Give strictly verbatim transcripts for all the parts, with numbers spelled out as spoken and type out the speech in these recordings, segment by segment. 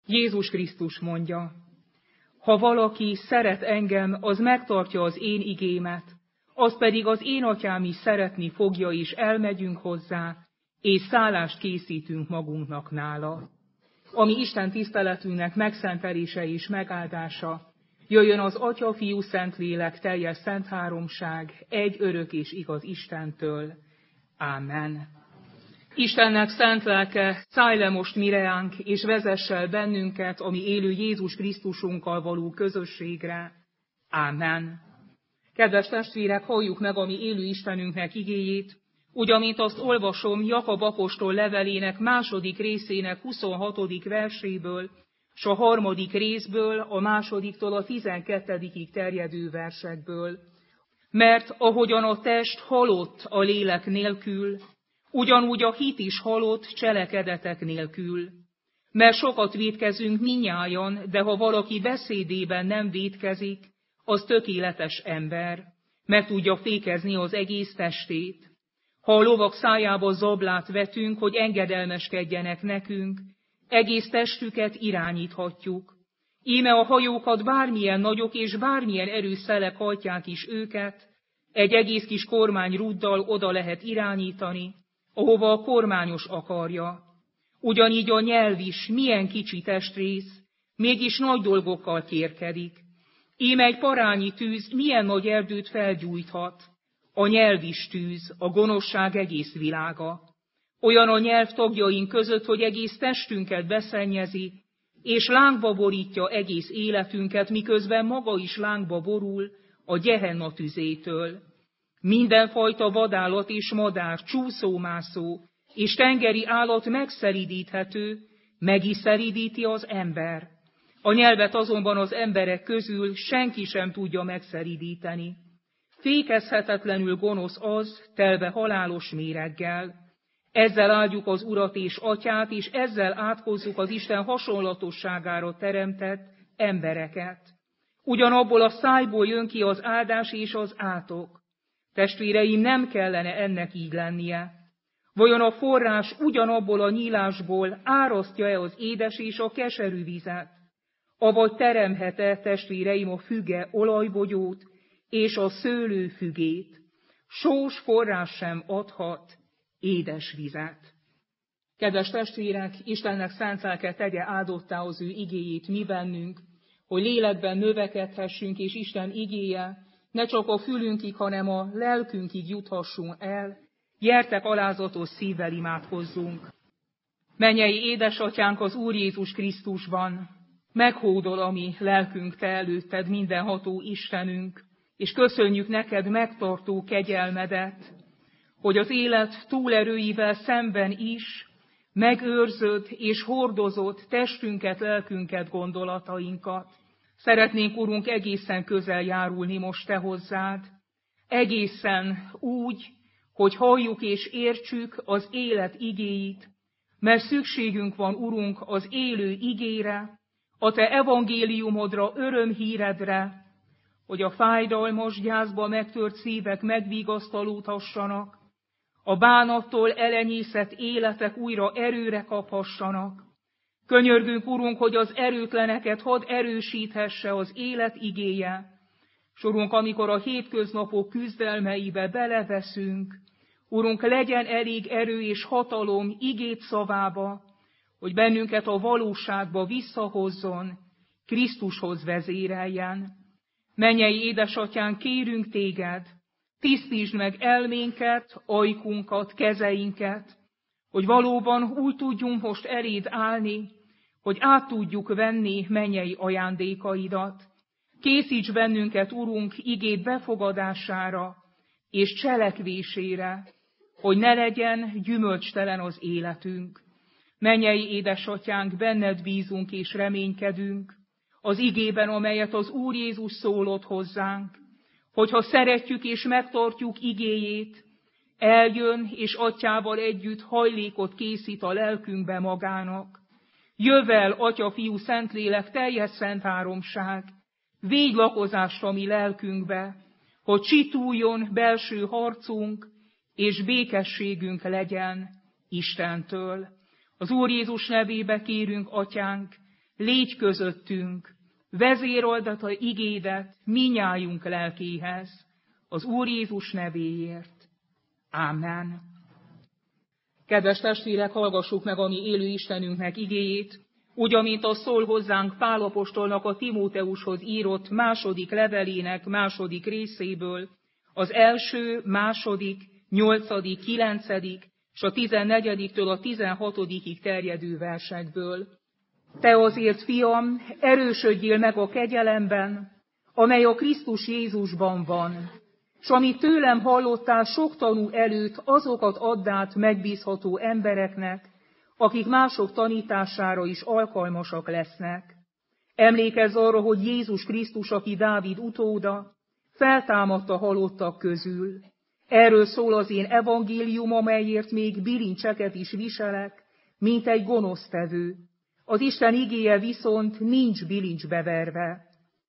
Jézus Krisztus mondja, ha valaki szeret engem, az megtartja az én igémet, az pedig az én atyám is szeretni fogja, és elmegyünk hozzá, és szállást készítünk magunknak nála. Ami Isten tiszteletünknek megszentelése és megáldása, jöjjön az Atya, Fiú, Szentlélek, teljes szent háromság, egy örök és igaz Istentől. Ámen. Istennek szent lelke, szállj le most mireánk, és vezess el bennünket, ami élő Jézus Krisztusunkkal való közösségre. Ámen. Kedves testvérek, halljuk meg a mi élő Istenünknek igéjét, úgy, amint azt olvasom Jakab apostol levelének második részének huszonhatodik verséből, s a harmadik részből, a másodiktól a tizenkettedikig terjedő versekből. Mert ahogyan a test halott a lélek nélkül, ugyanúgy a hit is halott cselekedetek nélkül. Mert sokat vétkezünk minnyájan, de ha valaki beszédében nem vétkezik, az tökéletes ember, meg tudja fékezni az egész testét. Ha a lovak szájába zablát vetünk, hogy engedelmeskedjenek nekünk, egész testüket irányíthatjuk. Íme a hajókat bármilyen nagyok és bármilyen erős szelek hajtják is őket, egy egész kis kormány rúddal oda lehet irányítani, ahova a kormányos akarja. Ugyanígy a nyelv is milyen kicsi testrész, mégis nagy dolgokkal kérkedik. Íme egy parányi tűz milyen nagy erdőt felgyújthat. A nyelv is tűz, a gonoszság egész világa. Olyan a nyelv tagjaink között, hogy egész testünket beszennyezi, és lángba borítja egész életünket, miközben maga is lángba borul a Gehenna tüzétől. Mindenfajta vadállat és madár, csúszómászó és tengeri állat megszeridíthető, meg is szeridíti az ember. A nyelvet azonban az emberek közül senki sem tudja megszeridíteni. Fékezhetetlenül gonosz az, telve halálos méreggel. Ezzel áldjuk az Urat és Atyát, és ezzel áthozzuk az Isten hasonlatosságára teremtett embereket. Ugyanabból a szájból jön ki az áldás és az átok. Testvéreim, nem kellene ennek így lennie. Vajon a forrás ugyanabból a nyílásból árasztja-e az édes és a keserű vizet? Avagy teremhet-e, testvéreim, a füge olajbogyót és a szőlő fügét? Sós forrás sem adhat édes vizet. Kedves testvérek, Istennek szent lelke tegye áldottá az ő igéjét mi bennünk, hogy lélekben növekedhessünk, és Isten igéje ne csak a fülünkig, hanem a lelkünkig juthassunk el. Gyertek, alázatos szívvel imádkozzunk. Mennyei édesatyánk az Úr Jézus Krisztusban, meghódol a mi lelkünk te előtted, mindenható Istenünk, és köszönjük neked megtartó kegyelmedet, hogy az élet túlerőivel szemben is megőrzöd és hordozod testünket, lelkünket, gondolatainkat. Szeretnénk, Urunk, egészen közel járulni most te hozzád, egészen úgy, hogy halljuk és értsük az élet igéit, mert szükségünk van, Urunk, az élő igére, a te evangéliumodra, örömhíredre, hogy a fájdalmas, gyászba megtört szívek megvigasztalódhassanak, a bánattól elenyészett életek újra erőre kaphassanak. Könyörgünk, Urunk, hogy az erőtleneket hadd erősíthesse az élet igéje. S Urunk, amikor a hétköznapok küzdelmeibe beleveszünk, Urunk, legyen elég erő és hatalom igét szavába, hogy bennünket a valóságba visszahozzon, Krisztushoz vezéreljen. Mennyei édesatyánk, kérünk téged, tisztítsd meg elménket, ajkunkat, kezeinket, hogy valóban úgy tudjunk most eléd állni, hogy át tudjuk venni mennyei ajándékaidat. Készíts bennünket, Urunk, igéd befogadására és cselekvésére, hogy ne legyen gyümölcstelen az életünk. Mennyei édesatyánk, benned bízunk és reménykedünk, az igében, amelyet az Úr Jézus szólott hozzánk, hogyha szeretjük és megtartjuk igéjét, eljön és atyával együtt hajlékot készít a lelkünkbe magának. Jövel, Atya, Fiú, Szentlélek, teljes szent háromság, védj lakozást a mi lelkünkbe, hogy csituljon belső harcunk, és békességünk legyen Istentől. Az Úr Jézus nevébe kérünk, Atyánk, légy közöttünk, vezérold a igédet minnyájunk lelkéhez, az Úr Jézus nevéért. Ámen. Kedves testvérek, hallgassuk meg a mi élő Istenünknek igéjét, úgy, amint az szól hozzánk Pál apostolnak a Timóteushoz írott második levelének második részéből, az első, második, nyolcadik, kilencedik és a tizennegyediktől a tizenhatodikig terjedő versekből. Te azért, fiam, erősödjél meg a kegyelemben, amely a Krisztus Jézusban van, s amit tőlem hallottál sok tanú előtt, azokat add át megbízható embereknek, akik mások tanítására is alkalmasak lesznek. Emlékezz arra, hogy Jézus Krisztus, aki Dávid utóda, feltámadt a halottak közül. Erről szól az én evangélium, amelyért még bilincseket is viselek, mint egy gonosztevő. Az Isten igéje viszont nincs bilincsbe verve.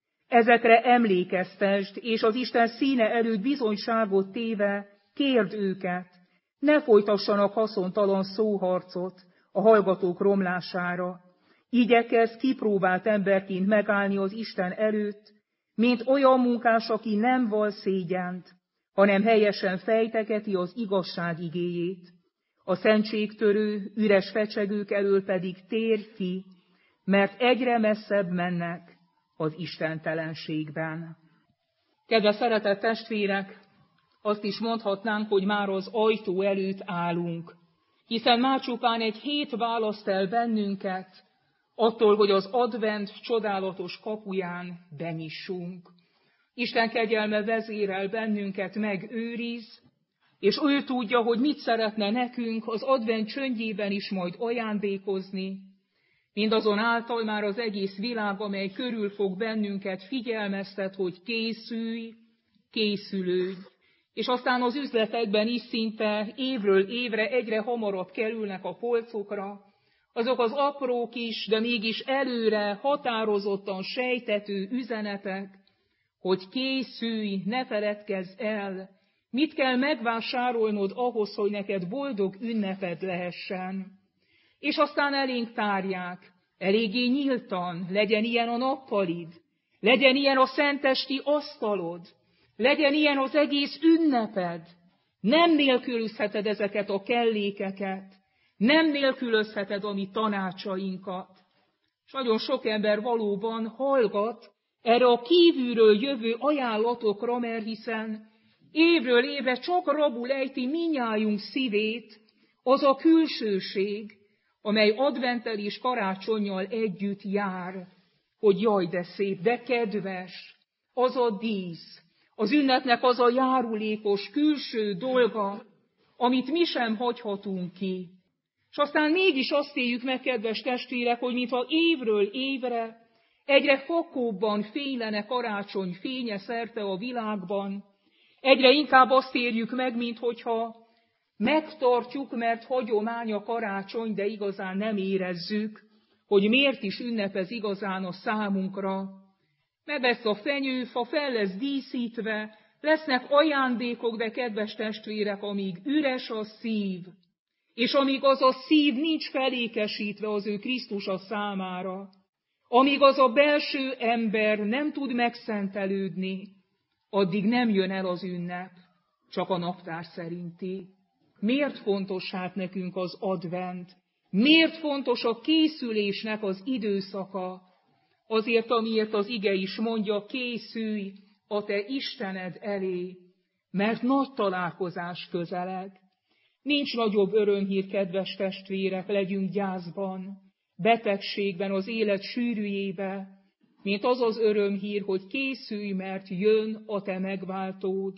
Ezekre emlékeztesd, és az Isten színe előtt bizonyságot téve kérd őket, ne folytassanak haszontalan szóharcot a hallgatók romlására. Igyekezz kipróbált emberként megállni az Isten előtt, mint olyan munkás, aki nem val szégyent, hanem helyesen fejtegeti az igazság igéjét. A szentségtörő, üres fecsegők elől pedig térj ki, mert egyre messzebb mennek az istentelenségben. Kedves szeretett testvérek, azt is mondhatnánk, hogy már az ajtó előtt állunk, hiszen már csupán egy hét választ el bennünket attól, hogy az advent csodálatos kapuján benyissunk. Isten kegyelme vezérel bennünket, megőriz, és ő tudja, hogy mit szeretne nekünk az advent csöndjében is majd ajándékozni, mindazonáltal már az egész világ, amely körülfog bennünket, figyelmeztet, hogy készülj, készülődj. És aztán az üzletekben is szinte évről évre egyre hamarabb kerülnek a polcokra, azok az apró kis, de mégis előre határozottan sejtető üzenetek, hogy készülj, ne feledkezz el, mit kell megvásárolnod ahhoz, hogy neked boldog ünneped lehessen. És aztán elénk tárják, eléggé nyíltan, legyen ilyen a nappalid, legyen ilyen a szentesti asztalod, legyen ilyen az egész ünneped. Nem nélkülözheted ezeket a kellékeket, nem nélkülözheted a mi tanácsainkat. És nagyon sok ember valóban hallgat erre a kívülről jövő ajánlatokra, mert hiszen évről évre csak rabul ejti minnyájunk szívét az a külsőség, amely adventtel és karácsonnyal együtt jár, hogy jaj, de szép, de kedves, az a dísz, az ünnepnek az a járulékos külső dolga, amit mi sem hagyhatunk ki. És aztán mégis azt éljük meg, kedves testvérek, hogy mintha évről évre egyre fakóbban fénylene karácsony fénye szerte a világban, egyre inkább azt érjük meg, minthogyha megtartjuk, mert hagyomány a karácsony, de igazán nem érezzük, hogy miért is ünnepez igazán a számunkra. Mert lesz a fenyőfa, fel lesz díszítve, lesznek ajándékok, de kedves testvérek, amíg üres a szív, és amíg az a szív nincs felékesítve az ő Krisztusa számára, amíg az a belső ember nem tud megszentelődni, addig nem jön el az ünnep, csak a naptár szerinti. Miért fontos hát nekünk az advent? Miért fontos a készülésnek az időszaka? Azért, amiért az ige is mondja, készülj a te Istened elé, mert nagy találkozás közeleg. Nincs nagyobb örömhír, kedves testvérek, legyünk gyászban, betegségben, az élet sűrűjébe, mint az az örömhír, hogy készülj, mert jön a te megváltód.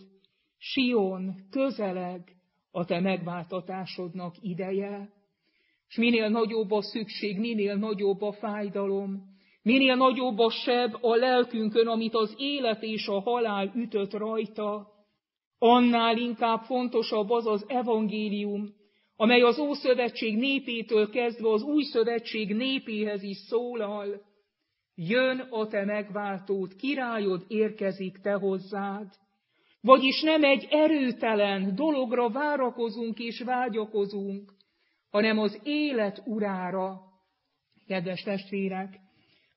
Sion, közeleg a te megváltatásodnak ideje. És minél nagyobb a szükség, minél nagyobb a fájdalom, minél nagyobb a seb a lelkünkön, amit az élet és a halál ütött rajta, annál inkább fontosabb az az evangélium, amely az Ószövetség népétől kezdve az Új Szövetség népéhez is szólal. Jön a te megváltód, királyod érkezik te hozzád. Vagyis nem egy erőtelen dologra várakozunk és vágyakozunk, hanem az élet urára. Kedves testvérek,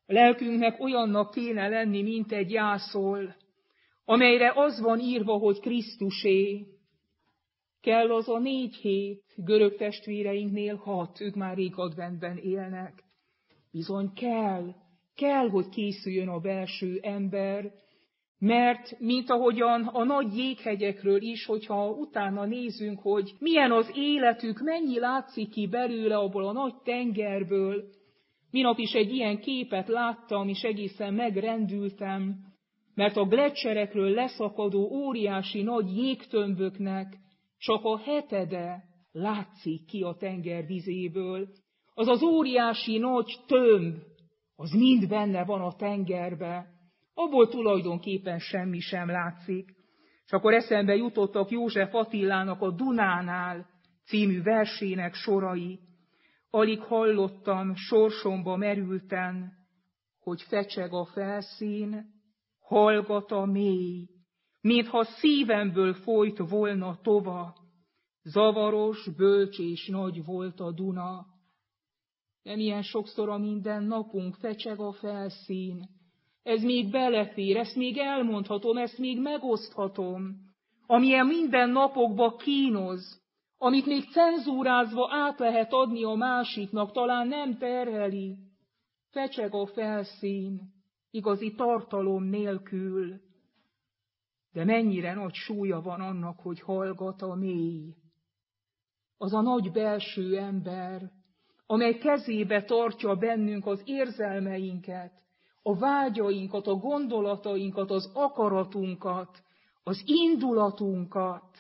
A lelkünknek olyannak kéne lenni, mint egy jászol, amelyre az van írva, hogy Krisztusé. Kell az a négy hét, görög testvéreinknél hat, ők már rég adventben élnek. Bizony kell, kell, hogy készüljön a belső ember, mert mint ahogyan a nagy jéghegyekről is, hogyha utána nézünk, hogy milyen az életük, mennyi látszik ki belőle abból a nagy tengerből. Minap is egy ilyen képet láttam, és egészen megrendültem, mert a gleccserekről leszakadó óriási nagy jégtömböknek csak a hetede látszik ki a tenger vizéből. Az az óriási nagy tömb, az mind benne van a tengerbe. Abból tulajdonképpen semmi sem látszik. És akkor eszembe jutottak József Attilának a Dunánál című versének sorai. Alig hallottam, sorsomba merülten, hogy fecseg a felszín, hallgat a mély, mintha szívemből folyt volna tova, zavaros, bölcs és nagy volt a Duna. De milyen sokszor a minden napunk fecseg a felszín. Ez még belefér, ezt még elmondhatom, ezt még megoszthatom. Amilyen minden napokba kínoz, amit még cenzúrázva át lehet adni a másiknak, talán nem terheli. Fecseg a felszín, igazi tartalom nélkül. De mennyire nagy súlya van annak, hogy hallgat a mély. Az a nagy belső ember, amely kezébe tartja bennünk az érzelmeinket, a vágyainkat, a gondolatainkat, az akaratunkat, az indulatunkat.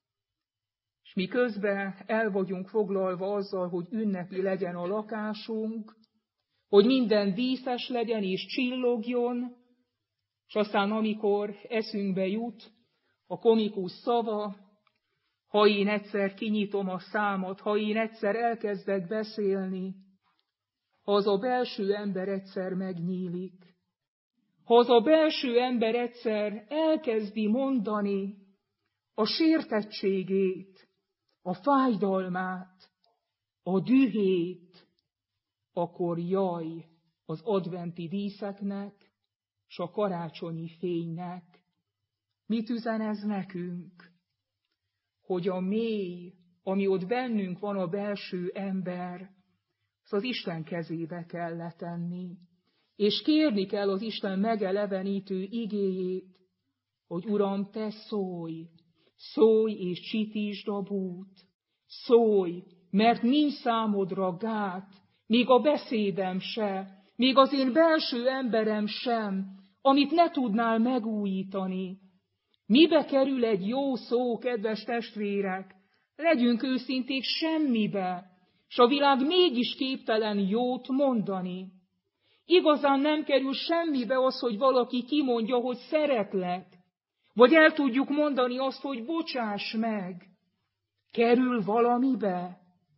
És mi közben el vagyunk foglalva azzal, hogy ünnepi legyen a lakásunk, hogy minden díszes legyen és csillogjon, és aztán amikor eszünkbe jut a komikus szava, ha én egyszer kinyitom a számat, ha én egyszer elkezdek beszélni, ha az a belső ember egyszer megnyílik, ha az a belső ember egyszer elkezdi mondani a sértettségét, a fájdalmát, a dühét, akkor jaj az adventi díszeknek, s a karácsonyi fénynek. Mit üzen ez nekünk? Hogy a mély, ami ott bennünk van, a belső ember, az az Isten kezébe kell letenni. És kérni kell az Isten megelevenítő igéjét, hogy Uram, te szólj, szólj és csitítsd a bút, szólj, mert nincs számodra gát, még a beszédem se, még az én belső emberem sem, amit ne tudnál megújítani. Mibe kerül egy jó szó, kedves testvérek? Legyünk őszinték, semmibe, s a világ mégis képtelen jót mondani. Igazán nem kerül semmibe az, hogy valaki kimondja, hogy szeretlek, vagy el tudjuk mondani azt, hogy bocsáss meg. Kerül valamibe?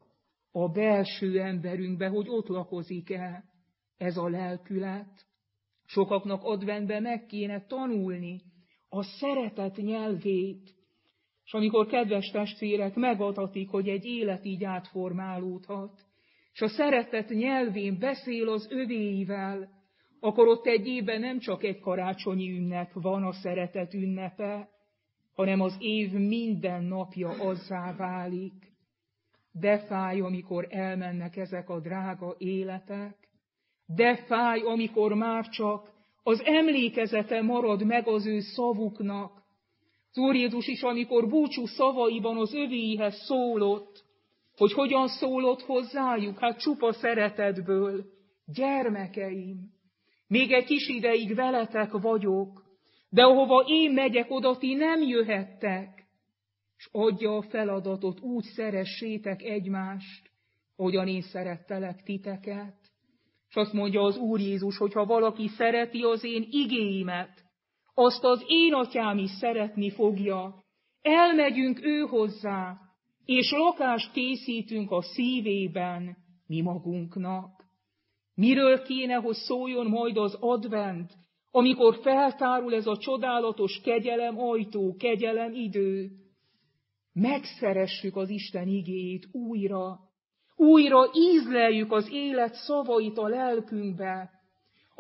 A belső emberünkbe, hogy ott lakozik-e ez a lelkület. Sokaknak adventben meg kéne tanulni a szeretet nyelvét, és amikor, kedves testvérek, megadatik, hogy egy élet így átformálódhat, és a szeretet nyelvén beszél az övéivel, akkor ott egy évben nem csak egy karácsonyi ünnep van, a szeretet ünnepe, hanem az év minden napja azzá válik. De fáj, amikor elmennek ezek a drága életek, de fáj, amikor már csak az emlékezete marad meg az ő szavuknak. Az Úr Jézus is, amikor búcsú szavaiban az övéihez szólott, hogy hogyan szólott hozzájuk, hát csupa szeretetből. Gyermekeim, még egy kis ideig veletek vagyok, de ahova én megyek, oda ti nem jöhettek. És adja a feladatot, úgy szeressétek egymást, ahogyan én szerettelek titeket. És azt mondja az Úr Jézus, hogy ha valaki szereti az én igéimet, azt az én atyám is szeretni fogja. Elmegyünk ő hozzá, és lakást készítünk a szívében mi magunknak. Miről kéne, hogy szóljon majd az advent, amikor feltárul ez a csodálatos kegyelem ajtó, kegyelem idő? Megszeressük az Isten igéjét újra, újra ízleljük az élet szavait a lelkünkbe,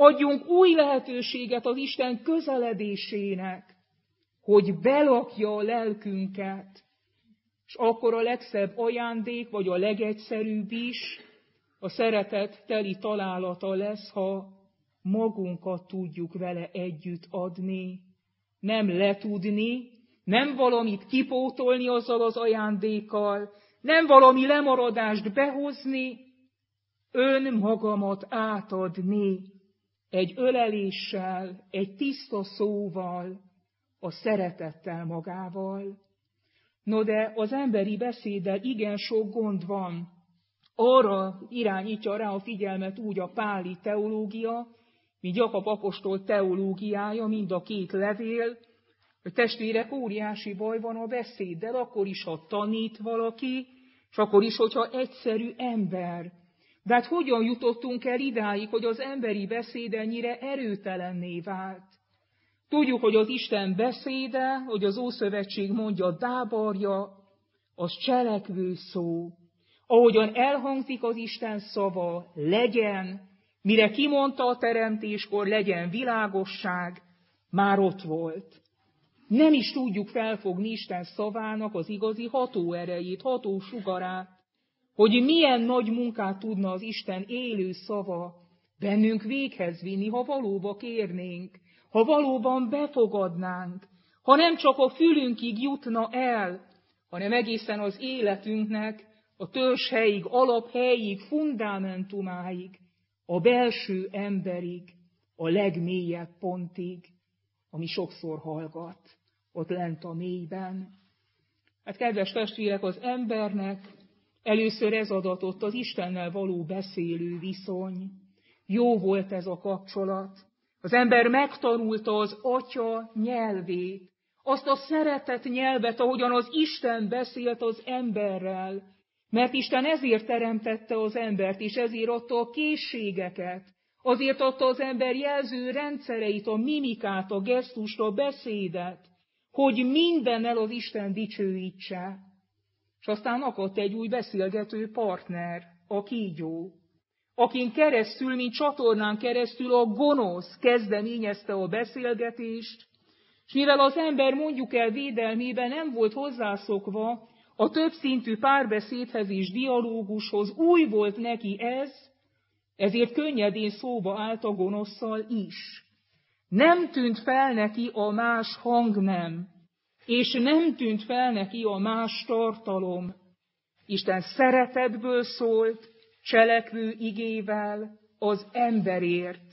Adjunk új lehetőséget az Isten közeledésének, hogy belakja a lelkünket, és akkor a legszebb ajándék, vagy a legegyszerűbb is a szeretet teli találata lesz, ha magunkat tudjuk vele együtt adni, nem letudni, nem valamit kipótolni azzal az ajándékkal, nem valami lemaradást behozni, önmagamat átadni egy öleléssel, egy tiszta szóval, a szeretettel magával. No de az emberi beszéddel igen sok gond van. Arra irányítja rá a figyelmet úgy a páli teológia, mint Jakab apostol teológiája, mind a két levél, hogy testvérek, óriási baj van a beszéddel, akkor is, ha tanít valaki, és akkor is, hogyha egyszerű ember. De hát hogyan jutottunk el idáig, hogy az emberi beszéd ennyire erőtelenné vált? Tudjuk, hogy az Isten beszéde, hogy az Ószövetség mondja, dábarja, az cselekvő szó. Ahogyan elhangzik az Isten szava, legyen, mire kimondta a teremtéskor, legyen világosság, már ott volt. Nem is tudjuk felfogni Isten szavának az igazi hatóerejét, hatósugarát, hogy milyen nagy munkát tudna az Isten élő szava bennünk véghez vinni, ha valóban kérnénk, ha valóban befogadnánk, ha nem csak a fülünkig jutna el, hanem egészen az életünknek a törzshelyig, alaphelyig, fundamentumáig, a belső emberig, a legmélyebb pontig, ami sokszor hallgat, ott lent a mélyben. Hát kedves testvérek, az embernek először ez adatott az Istennel való beszélő viszony. Jó volt ez a kapcsolat. Az ember megtanulta az Atya nyelvét, azt a szeretet nyelvet, ahogyan az Isten beszélt az emberrel, mert Isten ezért teremtette az embert, és ezért adta a készségeket, azért adta az ember jelző rendszereit, a mimikát, a gesztust, a beszédet, hogy mindennel az Isten dicsőítse. És aztán akadt egy új beszélgető partner, a kígyó, akin keresztül, mint csatornán keresztül a gonosz kezdeményezte a beszélgetést, és mivel az ember mondjuk el védelmében nem volt hozzászokva a többszintű párbeszédhez és dialógushoz, új volt neki ez, ezért könnyedén szóba állt a gonosszal is. Nem tűnt fel neki a más hangnem, és nem tűnt fel neki a más tartalom. Isten szeretetből szólt, cselekvő igével az emberért.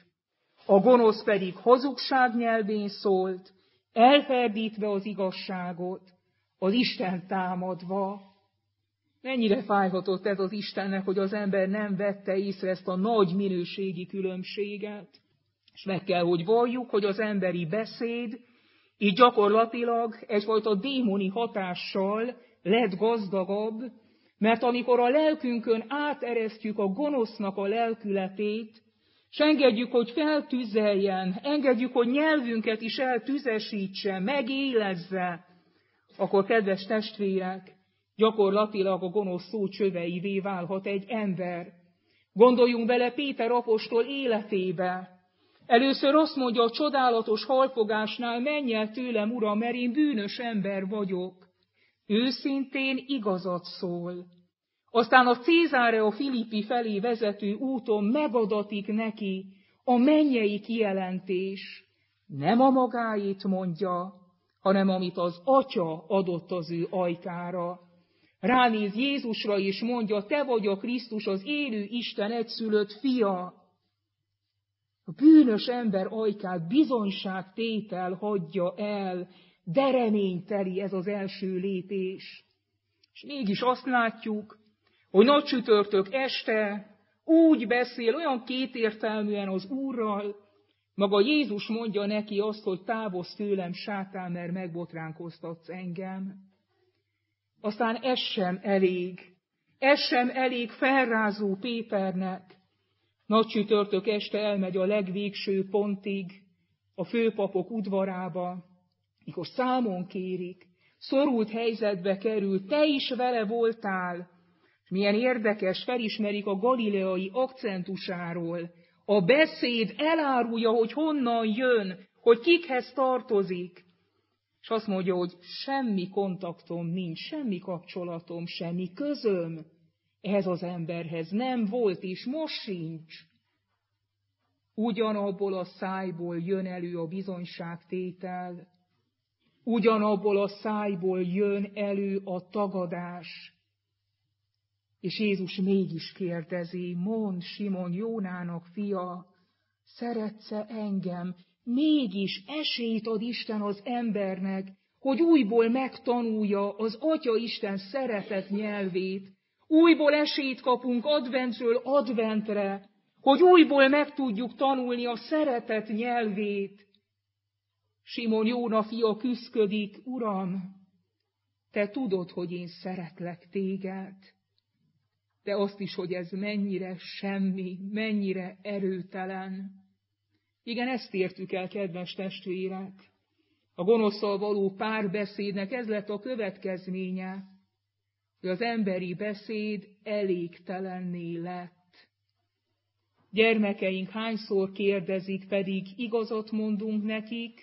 A gonosz pedig hazugság nyelvén szólt, elferdítve az igazságot, az Isten támadva. Mennyire fájhatott ez az Istennek, hogy az ember nem vette észre ezt a nagy minőségi különbséget. És meg kell, hogy valljuk, hogy az emberi beszéd így gyakorlatilag egyfajta démoni hatással lett gazdagabb, mert amikor a lelkünkön áteresztjük a gonosznak a lelkületét, és engedjük, hogy feltüzeljen, engedjük, hogy nyelvünket is eltüzesítse, megélezze, akkor, kedves testvérek, gyakorlatilag a gonosz szó csöveivé válhat egy ember. Gondoljunk bele Péter apostol életébe. Először azt mondja a csodálatos halfogásnál, menj el tőlem, Uram, mert én bűnös ember vagyok. Őszintén igazat szól. Aztán a Cézárea Filippi felé vezető úton megadatik neki a mennyei kijelentés. Nem a magáét mondja, hanem amit az Atya adott az ő ajkára. Ránéz Jézusra és mondja, te vagy a Krisztus, az élő Isten egyszülött fia. A bűnös ember ajkát bizonyságtétel hagyja el, de reményteli ez az első lépés. És mégis azt látjuk, hogy nagy csütörtök este úgy beszél, olyan kétértelműen az Úrral, maga Jézus mondja neki azt, hogy távozz tőlem, sátán, mert megbotránkoztatsz engem. Aztán ez sem elég, ez sem elég felrázó Péternek. Nagy csütörtök este elmegy a legvégső pontig, a főpapok udvarába, mikor számon kérik, szorult helyzetbe kerül, te is vele voltál. Milyen érdekes, felismerik a galileai akcentusáról, A beszéd elárulja, hogy honnan jön, hogy kikhez tartozik. És azt mondja, hogy semmi kontaktom nincs, semmi kapcsolatom, semmi közöm ehhez az emberhez. Nem volt, és most sincs. Ugyanabból a szájból jön elő a bizonyságtétel, ugyanabból a szájból jön elő a tagadás. És Jézus mégis kérdezi, mondd, Simon Jónának fia, szeretsz-e engem? Mégis esélyt ad Isten az embernek, hogy újból megtanulja az Atya Isten szeretet nyelvét. Újból esélyt kapunk adventről adventre, hogy újból meg tudjuk tanulni a szeretet nyelvét. Simon Jóna fia küszködik, Uram, te tudod, hogy én szeretlek téged, de azt is, hogy ez mennyire semmi, mennyire erőtelen. Igen, ezt értük el, kedves testvérek. A gonoszszal való párbeszédnek ez lett a következménye, hogy az emberi beszéd elégtelenné lett. Gyermekeink hányszor kérdezik, pedig igazat mondunk nekik,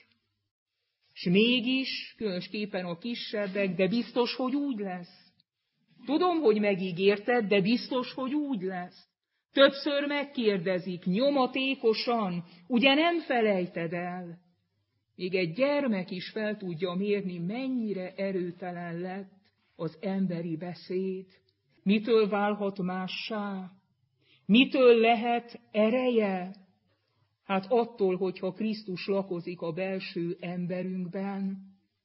és mégis, különösképpen a kisebbek, de biztos, hogy úgy lesz. Tudom, hogy megígérted, de biztos, hogy úgy lesz. Többször megkérdezik, nyomatékosan, ugye nem felejted el? Még egy gyermek is fel tudja mérni, mennyire erőtelen lett az emberi beszéd. Mitől válhat mássá? Mitől lehet ereje? Hát attól, hogyha Krisztus lakozik a belső emberünkben.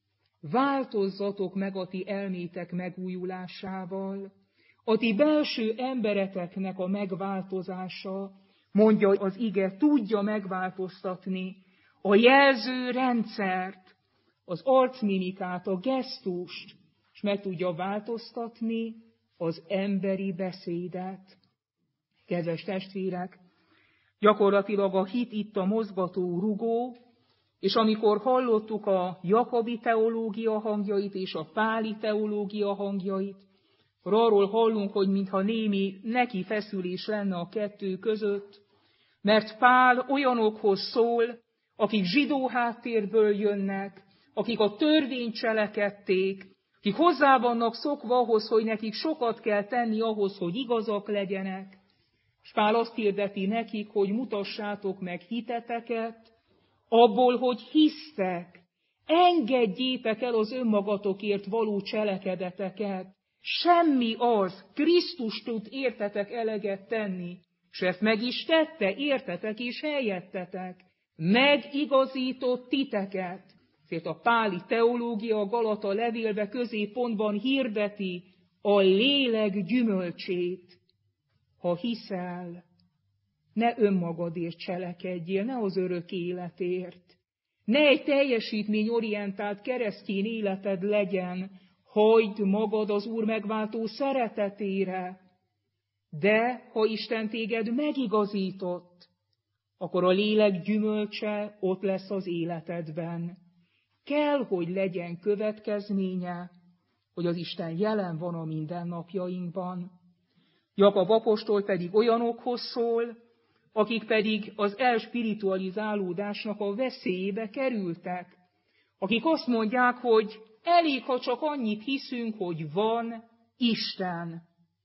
Változzatok meg a ti elmétek megújulásával, a ti belső embereteknek a megváltozása, mondja az ige, tudja megváltoztatni a jelző rendszert, az arcmimikát, a gesztust, és meg tudja változtatni az emberi beszédet. Kedves testvérek, gyakorlatilag a hit itt a mozgató rugó, és amikor hallottuk a Jakobi teológia hangjait és a Páli teológia hangjait, arról hallunk, hogy mintha némi neki feszülés lenne a kettő között, mert Pál olyanokhoz szól, akik zsidó háttérből jönnek, akik a törvényt cselekedték, akik hozzá vannak szokva ahhoz, hogy nekik sokat kell tenni ahhoz, hogy igazak legyenek. És Pál azt hirdeti nekik, hogy mutassátok meg hiteteket, abból, hogy hisztek, engedjétek el az önmagatokért való cselekedeteket. Semmi az, Krisztus tud értetek eleget tenni, és ezt meg is tette, értetek és helyettetek. Megigazított titeket. Ezért a páli teológia a Galata levélbe középpontban hirdeti a lélek gyümölcsét. Ha hiszel, ne önmagadért cselekedjél, ne az örök életért. Ne egy teljesítményorientált keresztény életed legyen, hagyd magad az Úr megváltó szeretetére. De ha Isten téged megigazított, akkor a lélek gyümölcse ott lesz az életedben. Kell, hogy legyen következménye, hogy az Isten jelen van a mindennapjainkban. Jakab apostol pedig olyanokhoz szól, akik pedig az elspiritualizálódásnak a veszélyébe kerültek, akik azt mondják, hogy elég, ha csak annyit hiszünk, hogy van Isten,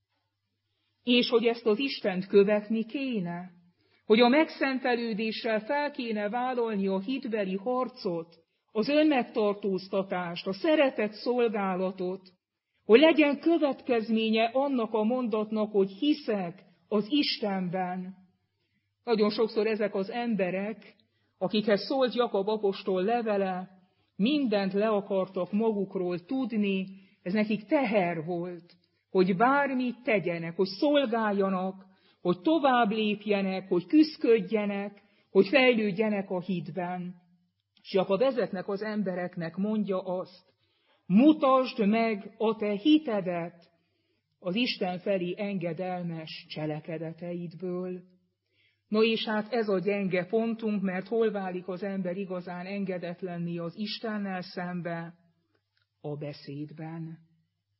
és hogy ezt az Istent követni kéne, hogy a megszentelődéssel fel kéne vállalni a hitbeli harcot, az önmegtartóztatást, a szeretet szolgálatot, hogy legyen következménye annak a mondatnak, hogy hiszek az Istenben. Nagyon sokszor ezek az emberek, akikhez szólt Jakab apostol levele, mindent le akartak magukról tudni, ez nekik teher volt, hogy bármit tegyenek, hogy szolgáljanak, hogy tovább lépjenek, hogy küszködjenek, hogy fejlődjenek a hitben. És Jakab ezeknek az embereknek mondja azt, mutasd meg a te hitedet az Isten felé engedelmes cselekedeteidből. No és hát ez a gyenge pontunk, mert hol válik az ember igazán engedetlenné az Istennel szembe? A beszédben.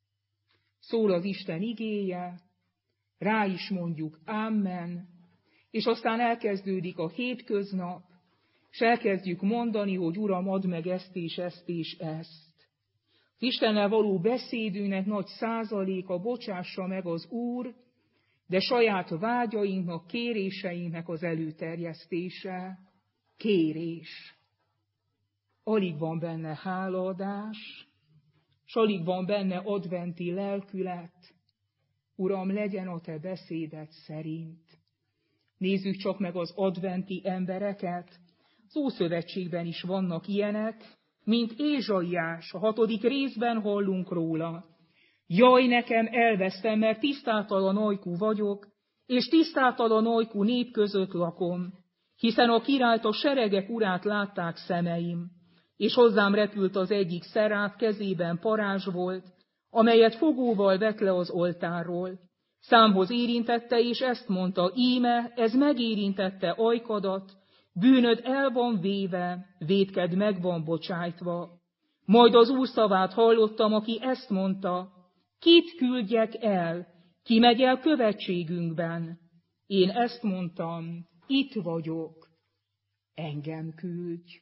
Szól az Isten igéje, rá is mondjuk Amen, és aztán elkezdődik a hétköznap, és elkezdjük mondani, hogy Uram, add meg ezt és ezt és ezt. Az Istennel való beszédünknek nagy százaléka bocsássa meg az Úr, de saját vágyainknak, kéréseinknek az előterjesztése, kérés. Alig van benne hálaadás, s alig van benne adventi lelkület. Uram, legyen a te beszéded szerint. Nézzük csak meg az adventi embereket. Az Ószövetségben is vannak ilyenek, mint Ézsaiás, a hatodik részben hallunk róla. Jaj, nekem elvesztem, mert tisztátalan ajkú vagyok, és tisztátalan ajkú nép között lakom, hiszen a királyt, a seregek urát látták szemeim, és hozzám repült az egyik szeráf, kezében parázs volt, amelyet fogóval vett le az oltárról. Számhoz érintette, és ezt mondta, íme, ez megérintette ajkadat, bűnöd el van véve, vétked meg van bocsájtva. Majd az Úr szavát hallottam, aki ezt mondta, kit küldjek el, ki megy el követségünkben? Én ezt mondtam, itt vagyok, engem küldj.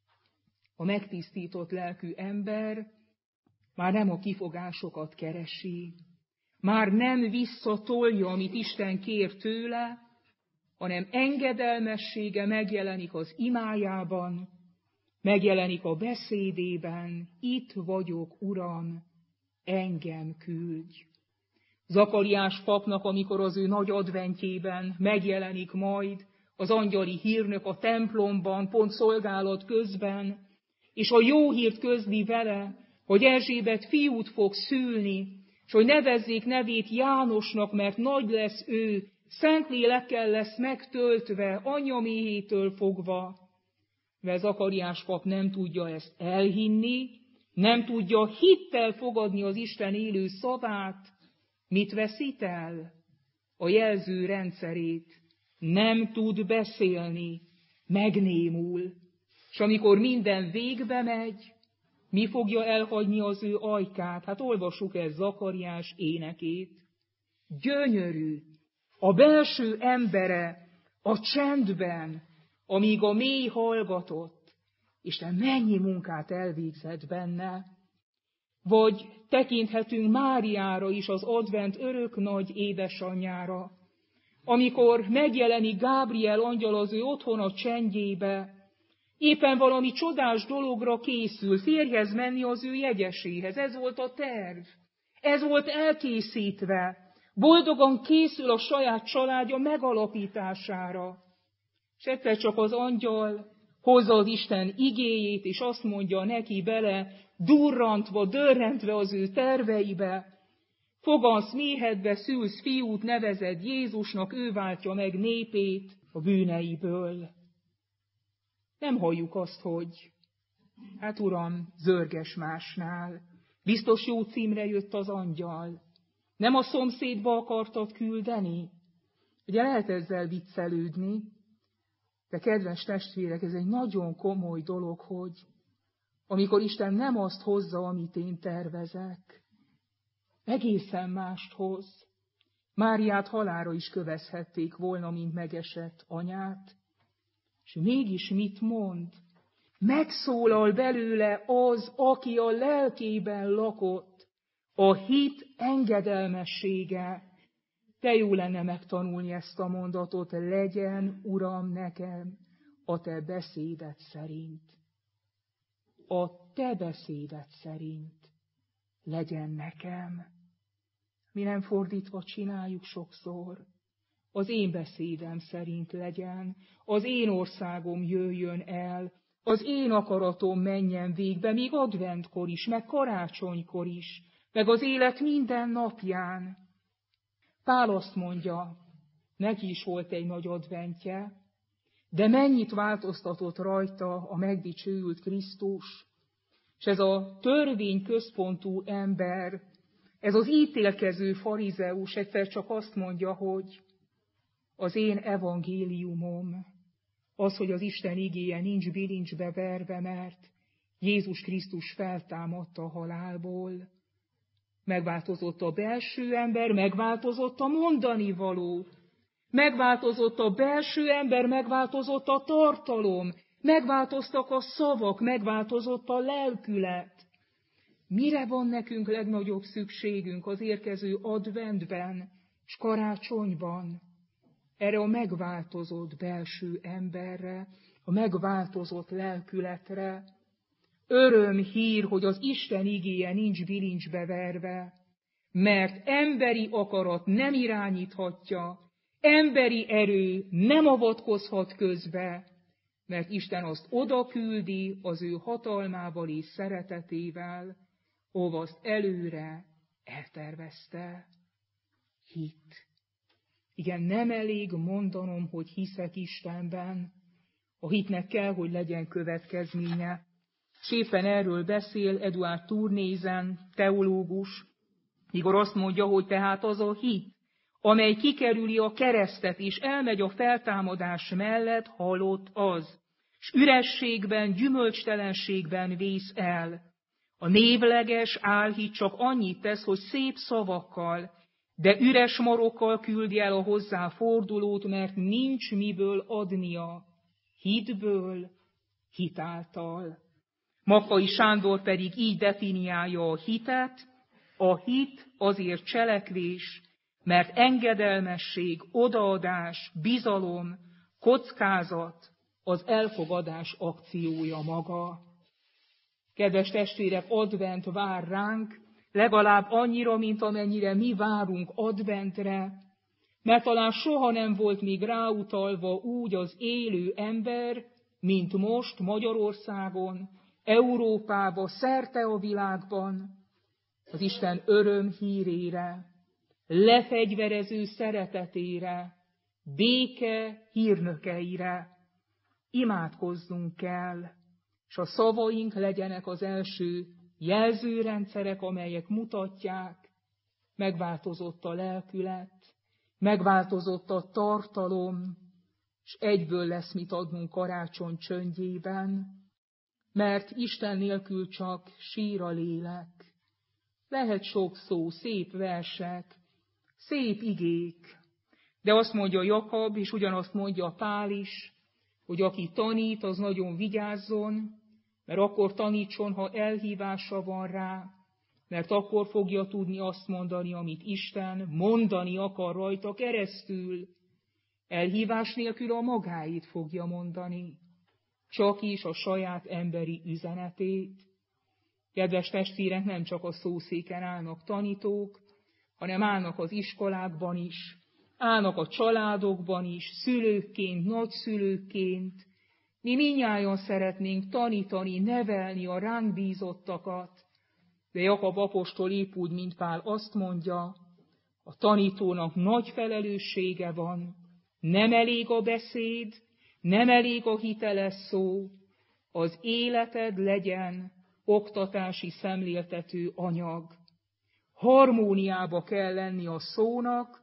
A megtisztított lelkű ember már nem a kifogásokat keresi, már nem visszatolja, amit Isten kér tőle, hanem engedelmessége megjelenik az imájában, megjelenik a beszédében, itt vagyok, Uram, engem küldj. Zakariás papnak, amikor az ő nagy adventjében megjelenik majd az angyali hírnök a templomban, pont szolgálat közben, és a jó hírt közli vele, hogy Erzsébet fiút fog szülni, és hogy nevezzék nevét Jánosnak, mert nagy lesz ő, Szentlélekkel lesz megtöltve, anyaméhétől fogva. Mert Zakariás pap nem tudja ezt elhinni, nem tudja hittel fogadni az Isten élő szavát. Mit veszít el? A jelző rendszerét. Nem tud beszélni, megnémul. És amikor minden végbe megy, mi fogja elhagyni az ő ajkát? Hát olvassuk ezt Zakariás énekét. Gyönyörű a belső embere a csendben, amíg a mély hallgatott. Isten mennyi munkát elvégzett benne. Vagy tekinthetünk Máriára is, az advent örök nagy édesanyjára, amikor megjelenik Gábriel angyal az ő otthona csendjébe, éppen valami csodás dologra készül, férjhez menni az ő jegyeséhez. Ez volt a terv. Ez volt elkészítve. Boldogan készül a saját családja megalapítására. És egyszer csak az angyal hozza az Isten igéjét, és azt mondja neki bele, durrantva, dörrentve az ő terveibe, fogansz méhedbe, szülsz fiút, nevezed Jézusnak, ő váltja meg népét a bűneiből. Nem halljuk azt, hogy hát Uram, zörges másnál, biztos jó címre jött az angyal. Nem a szomszédba akartad küldeni? Ugye lehet ezzel viccelődni, de kedves testvérek, ez egy nagyon komoly dolog, hogy amikor Isten nem azt hozza, amit én tervezek, egészen mást hoz. Máriát halálra is kövezhették volna, mint megesett anyát. És mégis mit mond? Megszólal belőle az, aki a lelkében lakott, a hit engedelmessége. De jó lenne megtanulni ezt a mondatot, legyen, Uram, nekem a te beszéded szerint. A te beszéded szerint legyen nekem. Mi nem fordítva csináljuk sokszor. Az én beszédem szerint legyen, az én országom jöjjön el, az én akaratom menjen végbe, még adventkor is, meg karácsonykor is, meg az élet minden napján. Pál azt mondja, neki is volt egy nagy adventje, de mennyit változtatott rajta a megdicsőült Krisztus, és ez a törvény központú ember, ez az ítélkező farizeus egyszer csak azt mondja, hogy az én evangéliumom az, hogy az Isten igéje nincs bilincsbe verve, mert Jézus Krisztus feltámadta a halálból. Megváltozott a belső ember, megváltozott a mondani való. Megváltozott a belső ember, megváltozott a tartalom, megváltoztak a szavak, megváltozott a lelkület. Mire van nekünk legnagyobb szükségünk az érkező adventben és karácsonyban? Erre a megváltozott belső emberre, a megváltozott lelkületre. Öröm hír, hogy az Isten igéje nincs bilincsbe verve, mert emberi akarat nem irányíthatja, emberi erő nem avatkozhat közbe, mert Isten azt oda küldi az ő hatalmával és szeretetével, ahova azt előre eltervezte. Hit. Igen, nem elég mondanom, hogy hiszek Istenben. A hitnek kell, hogy legyen következménye. És éppen erről beszél Eduard Tournézen, teológus, mikor azt mondja, hogy tehát az a hit, amely kikerüli a keresztet és elmegy a feltámadás mellett, halott az, s ürességben, gyümölcstelenségben vész el. A névleges álhit csak annyit tesz, hogy szép szavakkal, de üres marokkal küldi el a hozzá fordulót, mert nincs miből adnia, hitből, hitáltal. Makkai Sándor pedig így definiálja a hitet: a hit azért cselekvés, mert engedelmesség, odaadás, bizalom, kockázat, az elfogadás akciója maga. Kedves testvérek, advent vár ránk, legalább annyira, mint amennyire mi várunk adventre, mert talán soha nem volt még ráutalva úgy az élő ember, mint most Magyarországon, Európában, szerte a világban, az Isten öröm hírére, lefegyverező szeretetére, béke hírnökeire. Imádkoznunk kell, és a szavaink legyenek az első jelzőrendszerek, amelyek mutatják, megváltozott a lelkület, megváltozott a tartalom, és egyből lesz mit adnunk karácsony csöndjében, mert Isten nélkül csak sír a lélek. Lehet sok szó, szép versek, szép igék, de azt mondja Jakab, és ugyanazt mondja Pál is, hogy aki tanít, az nagyon vigyázzon, mert akkor tanítson, ha elhívása van rá, mert akkor fogja tudni azt mondani, amit Isten mondani akar rajta keresztül. Elhívás nélkül a magáit fogja mondani, csak is a saját emberi üzenetét. Kedves testvérek, nem csak a szószéken állnak tanítók, hanem állnak az iskolákban is, állnak a családokban is, szülőkként, nagyszülőkként. Mi mindnyájan szeretnénk tanítani, nevelni a ránk bízottakat, de Jakab apostol épp úgy, mint Pál azt mondja, a tanítónak nagy felelőssége van, nem elég a beszéd, nem elég a hiteles szó, az életed legyen oktatási szemléltető anyag. Harmóniába kell lenni a szónak,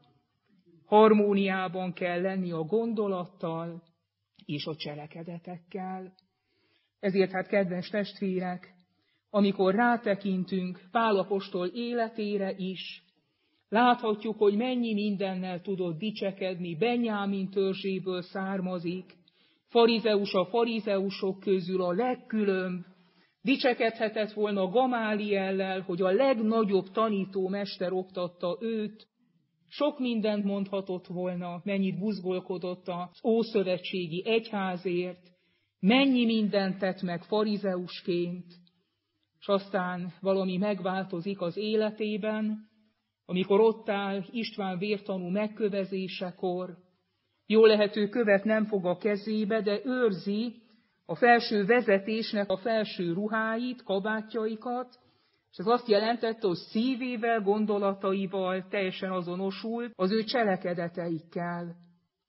harmóniában kell lenni a gondolattal és a cselekedetekkel. Ezért hát, kedves testvérek, amikor rátekintünk Pál apostol életére is, láthatjuk, hogy mennyi mindennel tudott dicsekedni, Benjámin törzséből származik, farizeus a farizeusok közül a legkülönbb, dicsekedhetett volna Gamáliellel, hogy a legnagyobb tanítómester oktatta őt, sok mindent mondhatott volna, mennyit buzgolkodott az ószövetségi egyházért, mennyi mindent tett meg farizeusként, és aztán valami megváltozik az életében, amikor ott áll István vértanú megkövezésekor. Jó lehető követ nem fog a kezébe, de őrzi a felső vezetésnek a felső ruháit, kabátjaikat, és ez azt jelentette, hogy szívével, gondolataival teljesen azonosult az ő cselekedeteikkel.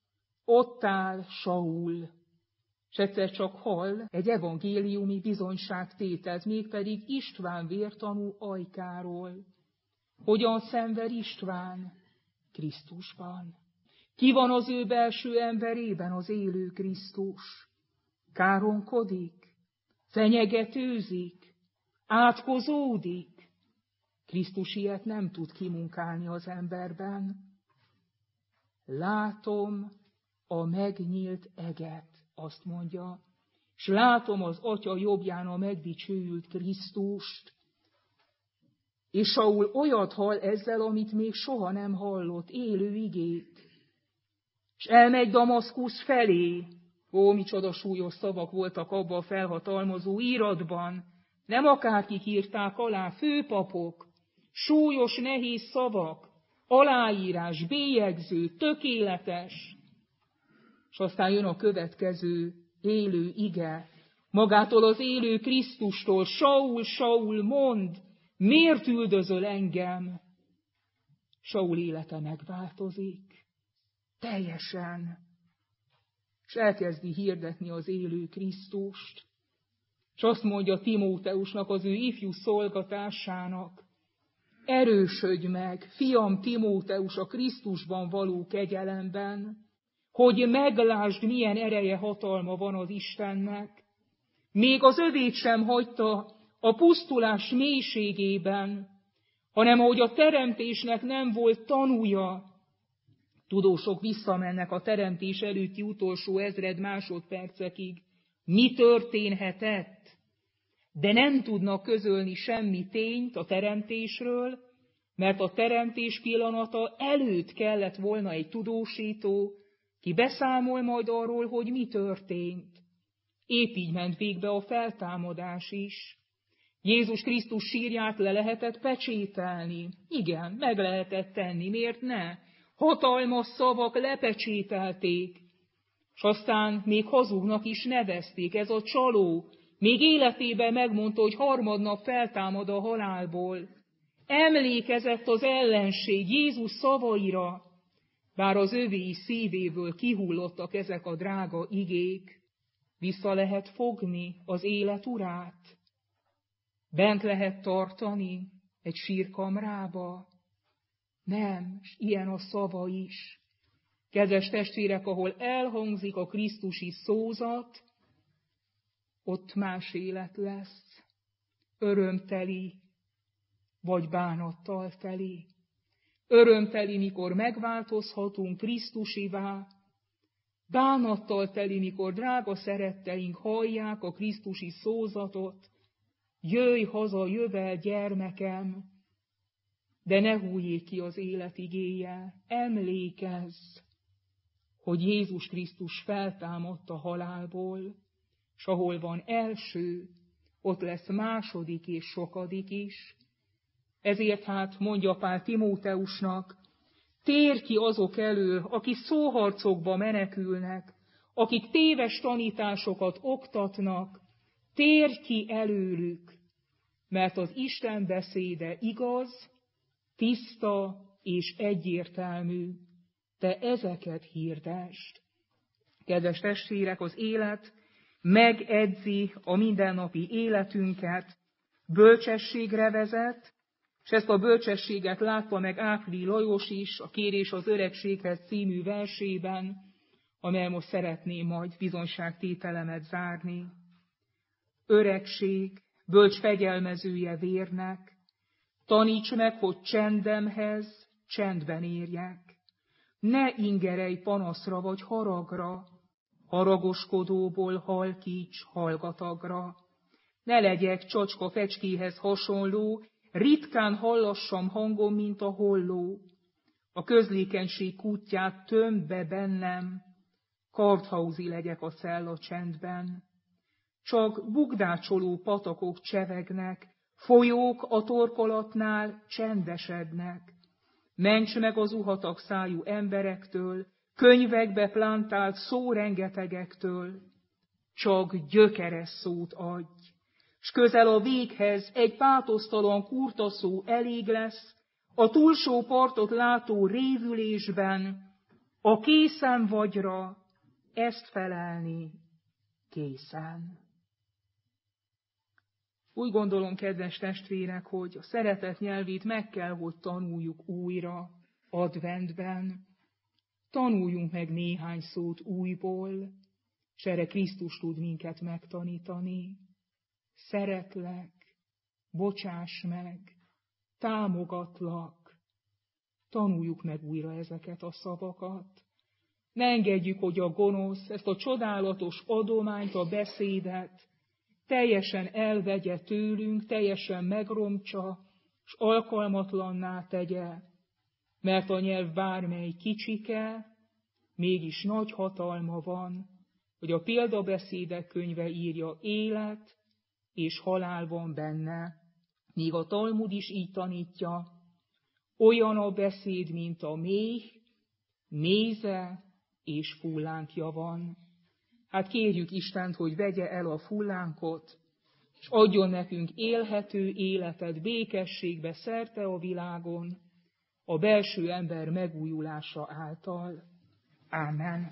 Ott áll Saul, és egyszer csak hall egy evangéliumi bizonyságtételt, mégpedig István vértanú ajkáról. Hogyan szenved István? Krisztusban. Ki van az ő belső emberében? Az élő Krisztus. Káromkodik, fenyegetőzik, átkozódik. Krisztus ilyet nem tud kimunkálni az emberben. látom a megnyílt eget, azt mondja, és látom az Atya jobbján a megdicsőült Krisztust. És Saul olyat hall ezzel, amit még soha nem hallott, élő igét. És elmegy Damaszkusz felé. Ó, micsoda súlyos szavak voltak abban a felhatalmazó íratban. Nem akárkik írták alá, főpapok. Súlyos, nehéz szavak, aláírás, bélyegző, tökéletes. És aztán jön a következő élő ige. Magától az élő Krisztustól, Saul, Saul, mondd, miért üldözöl engem? Saul élete megváltozik. Teljesen. És elkezdi hirdetni az élő Krisztust. És azt mondja Timóteusnak, az ő ifjú szolgatásának, erősödj meg, fiam Timóteus, a Krisztusban való kegyelemben, hogy meglásd, milyen ereje, hatalma van az Istennek. Még az övét sem hagyta a pusztulás mélységében, hanem ahogy a teremtésnek nem volt tanúja. Tudósok visszamennek a teremtés előtti utolsó ezred másodpercekig. Mi történhetett? De nem tudnak közölni semmi tényt a teremtésről, mert a teremtés pillanata előtt kellett volna egy tudósító, ki beszámol majd arról, hogy mi történt. Épp így ment végbe a feltámadás is. Jézus Krisztus sírját le lehetett pecsételni. Igen, meg lehetett tenni, miért ne? Hatalmas szavak lepecsételték, és aztán még hazugnak is nevezték. Ez a csaló még életében megmondta, hogy harmadnap feltámad a halálból. Emlékezett az ellenség Jézus szavaira, bár az övéi szívéből kihullottak ezek a drága igék. Vissza lehet fogni az élet urát? Bent lehet tartani egy sírkamrába? Nem, és ilyen a szava is. Kedves testvérek, ahol elhangzik a krisztusi szózat, ott más élet lesz. Örömteli, vagy bánattal teli. Örömteli, mikor megváltozhatunk Krisztusivá, bánattal teli, mikor drága szeretteink hallják a krisztusi szózatot, jöjj haza, jövel, gyermekem, de ne hújjék ki az élet igéje, emlékezz, hogy Jézus Krisztus feltámadt a halálból, s ahol van első, ott lesz második és sokadik is. Ezért hát mondja Pál Timóteusnak, térj ki azok elől, akik szóharcokba menekülnek, akik téves tanításokat oktatnak, térj ki előlük, mert az Isten beszéde igaz, tiszta és egyértelmű, te ezeket hirdesd. Kedves testvérek, az élet megedzi a mindennapi életünket, bölcsességre vezet, és ezt a bölcsességet látva meg Áfli Lajos is a Kérés az öregséghez című versében, amely most szeretném majd bizonyságtételemet zárni. Öregség, bölcs fegyelmezője vérnek, taníts meg, hogy csendemhez csendben érjek. Ne ingerelj panaszra vagy haragra, haragoskodóból halkíts hallgatagra. Ne legyek csacska fecskéhez hasonló, ritkán hallassam hangom, mint a holló. A közlékenység kútját tömd be bennem, kardhauzi legyek a cella csendben. Csak bugdácsoló patakok csevegnek, folyók a torkolatnál csendesednek. Ments meg az uhatag szájú emberektől, könyvekbe plántált szórengetegektől. Csak gyökeres szót adj, s közel a véghez egy pátosztalan kurta szó elég lesz, a túlsó partot látó révülésben, a készen vagyra ezt felelni készen. Úgy gondolom, kedves testvérek, hogy a szeretet nyelvét meg kell, hogy tanuljuk újra adventben. Tanuljunk meg néhány szót újból, s erre Krisztus tud minket megtanítani. Szeretlek, bocsáss meg, támogatlak, Tanuljuk meg újra ezeket a szavakat. Ne engedjük, hogy a gonosz ezt a csodálatos adományt, a beszédet teljesen elvegye tőlünk, teljesen megrontsa, és alkalmatlanná tegye, mert a nyelv bármely kicsike, mégis nagy hatalma van, hogy a példabeszédek könyve írja, élet és halál van benne, míg a Talmud is így tanítja, olyan a beszéd, mint a méh, méze és fullánkja van. Hát kérjük Istent, hogy vegye el a fullánkot, és adjon nekünk élhető életet békességbe szerte a világon, a belső ember megújulása által. Ámen.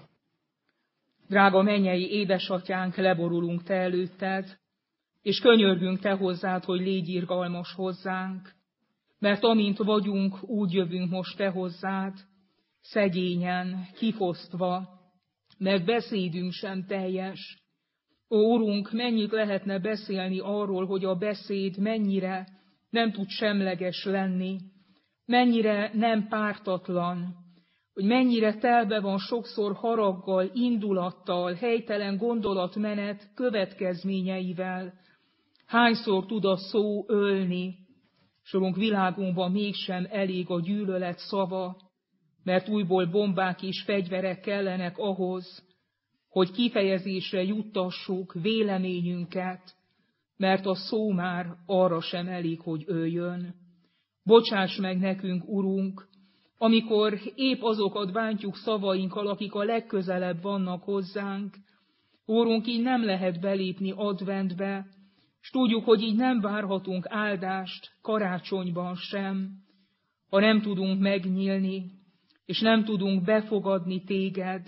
Drága mennyei édesatyánk, leborulunk te előtted, és könyörgünk te hozzád, hogy légy irgalmas hozzánk, mert amint vagyunk, úgy jövünk most te hozzád, szegényen, kifosztva, mert beszédünk sem teljes. Ó, Urunk, mennyit lehetne beszélni arról, hogy a beszéd mennyire nem tud semleges lenni, mennyire nem pártatlan, hogy mennyire telve van sokszor haraggal, indulattal, helytelen gondolatmenet következményeivel. Hányszor tud a szó ölni, s Urunk, világunkban mégsem elég a gyűlölet szava, mert újból bombák és fegyverek kellenek ahhoz, hogy kifejezésre juttassuk véleményünket, mert a szó már arra sem elég, hogy öljön. Bocsáss meg nekünk, Urunk, amikor épp azokat bántjuk szavainkkal, akik a legközelebb vannak hozzánk. Úrunk, így nem lehet belépni adventbe, és tudjuk, hogy így nem várhatunk áldást karácsonyban sem, ha nem tudunk megnyílni, és nem tudunk befogadni téged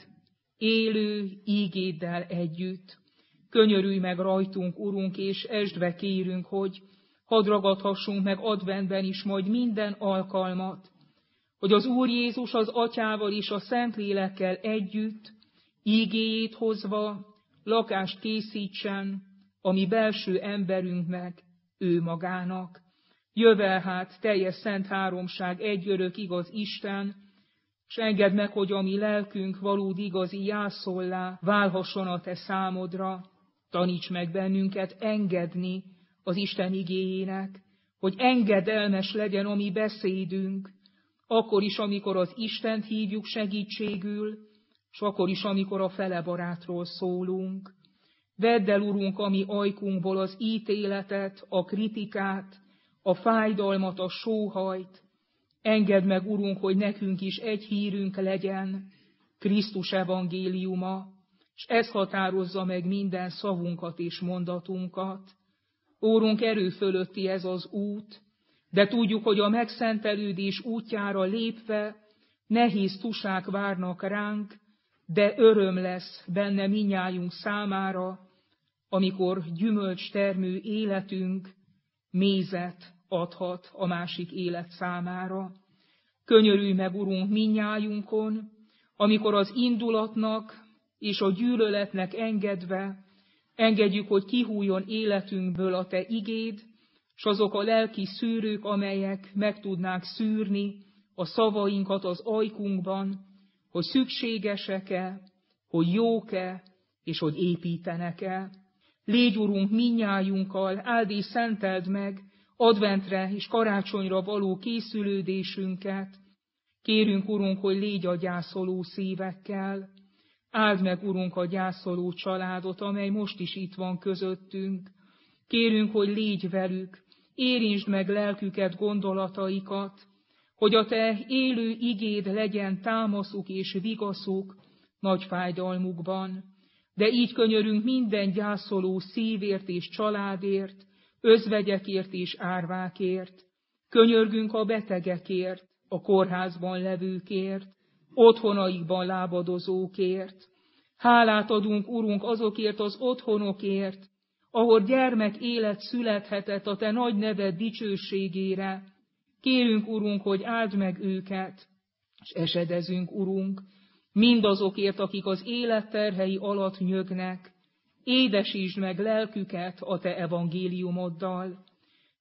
élő ígéddel együtt. Könyörülj meg rajtunk, Urunk, és esdbe kérünk, hogy hadd ragadhassunk meg adventben is majd minden alkalmat, hogy az Úr Jézus az Atyával és a Szentlélekkel együtt ígéjét hozva lakást készítsen a mi belső emberünknek, ő magának. Jövel hát teljes szent háromság, egy örök igaz Isten, s engedd meg, hogy a mi lelkünk valódi igazi jászollá válhasson a te számodra. Taníts meg bennünket engedni az Isten igéjének, hogy engedelmes legyen a mi beszédünk, akkor is, amikor az Istent hívjuk segítségül, és akkor is, amikor a felebarátról szólunk. Vedd el, Urunk, a mi ajkunkból az ítéletet, a kritikát, a fájdalmat, a sóhajt. Engedd meg, Urunk, hogy nekünk is egy hírünk legyen, Krisztus evangéliuma, és ez határozza meg minden szavunkat és mondatunkat. Úrunk, erő fölötti ez az út, de tudjuk, hogy a megszentelődés útjára lépve nehéz tusák várnak ránk, de öröm lesz benne minnyájunk számára, amikor gyümölcstermő életünk mézet adhat a másik élet számára. Könyörülj meg, Urunk, minnyájunkon, amikor az indulatnak és a gyűlöletnek engedve engedjük, hogy kihújjon életünkből a te igéd, s azok a lelki szűrők, amelyek meg tudnák szűrni a szavainkat az ajkunkban, hogy szükségesek-e, hogy jók-e, és hogy építenek-e. Légy, Urunk, minnyájunkkal, áld és szenteld meg adventre és karácsonyra való készülődésünket. Kérünk, Urunk, hogy légy a gyászoló szívekkel. Áld meg, Urunk, a gyászoló családot, amely most is itt van közöttünk. Kérünk, hogy légy velük, érintsd meg lelküket, gondolataikat, hogy a te élő igéd legyen támaszuk és vigaszuk nagy fájdalmukban. De így könyörünk minden gyászoló szívért és családért, özvegyekért és árvákért. Könyörgünk a betegekért, a kórházban levőkért, otthonaikban lábadozókért. Hálát adunk, Urunk, azokért az otthonokért, ahol gyermek élet születhetett a te nagy neved dicsőségére. Kérünk, Urunk, hogy áld meg őket, és esedezünk, Urunk, mindazokért, akik az élet terhei alatt nyögnek. Édesítsd meg lelküket a te evangéliumoddal.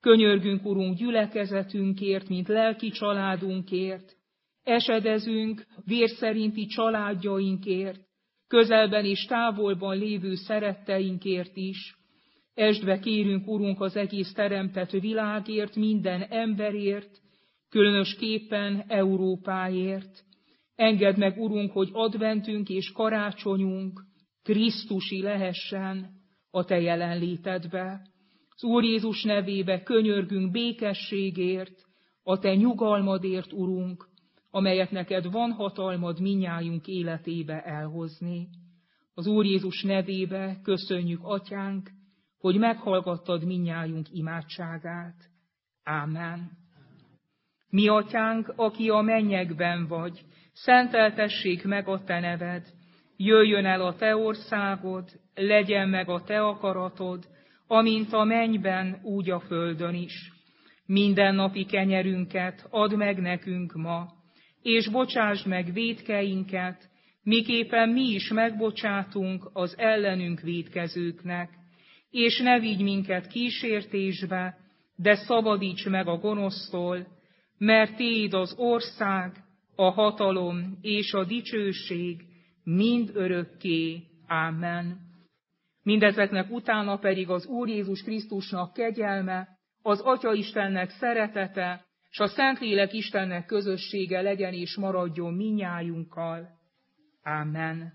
Könyörgünk, Urunk, gyülekezetünkért, mint lelki családunkért, esedezünk vérszerinti családjainkért, közelben és távolban lévő szeretteinkért is. Esd be, kérünk, Urunk, az egész teremtett világért, minden emberért, különösképpen Európáért. Engedd meg, Urunk, hogy adventünk és karácsonyunk krisztusi lehessen a Te jelenlétedbe. Az Úr Jézus nevébe könyörgünk békességért, a Te nyugalmadért, Urunk, amelyet neked van hatalmad minnyájunk életébe elhozni. Az Úr Jézus nevébe köszönjük, Atyánk, hogy meghallgattad minnyájunk imádságát. Ámen. Mi, Atyánk, aki a mennyekben vagy, szenteltessék meg a Te neved, jöjjön el a Te országod, legyen meg a Te akaratod, amint a mennyben, úgy a földön is. Mindennapi kenyerünket add meg nekünk ma, és bocsásd meg vétkeinket, miképpen mi is megbocsátunk az ellenünk vétkezőknek, és ne vigy minket kísértésbe, de szabadíts meg a gonosztól, mert Téd az ország, a hatalom és a dicsőség mind örökké. Ámen. Mindezeknek utána pedig az Úr Jézus Krisztusnak kegyelme, az Atya Istennek szeretete, s a Szentlélek Istennek közössége legyen és maradjon minnyájunkkal. Ámen.